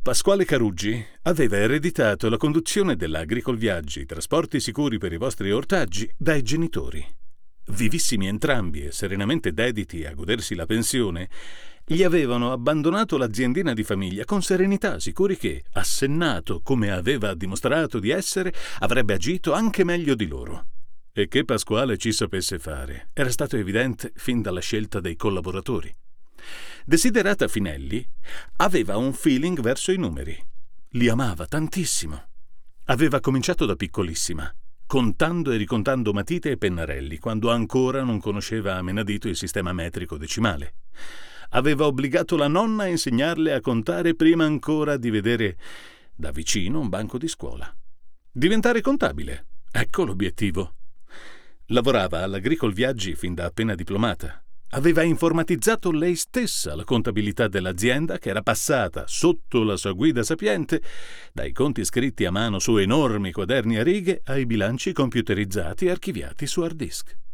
Pasquale Caruggi aveva ereditato la conduzione della Agricolviaggi, trasporti sicuri per i vostri ortaggi, dai genitori. Vivissimi entrambi e serenamente dediti a godersi la pensione, gli avevano abbandonato l'aziendina di famiglia con serenità, sicuri che, assennato come aveva dimostrato di essere, avrebbe agito anche meglio di loro. E che Pasquale ci sapesse fare era stato evidente fin dalla scelta dei collaboratori. Desiderata Finelli aveva un feeling verso i numeri. Li amava tantissimo. Aveva cominciato da piccolissima, contando e ricontando matite e pennarelli, quando ancora non conosceva a menadito il sistema metrico decimale. Aveva obbligato la nonna a insegnarle a contare prima ancora di vedere da vicino un banco di scuola. Diventare contabile, ecco l'obiettivo. Lavorava all'Agricolviaggi fin da appena diplomata. Aveva informatizzato lei stessa la contabilità dell'azienda che era passata, sotto la sua guida sapiente, dai conti scritti a mano su enormi quaderni a righe ai bilanci computerizzati e archiviati su hard disk.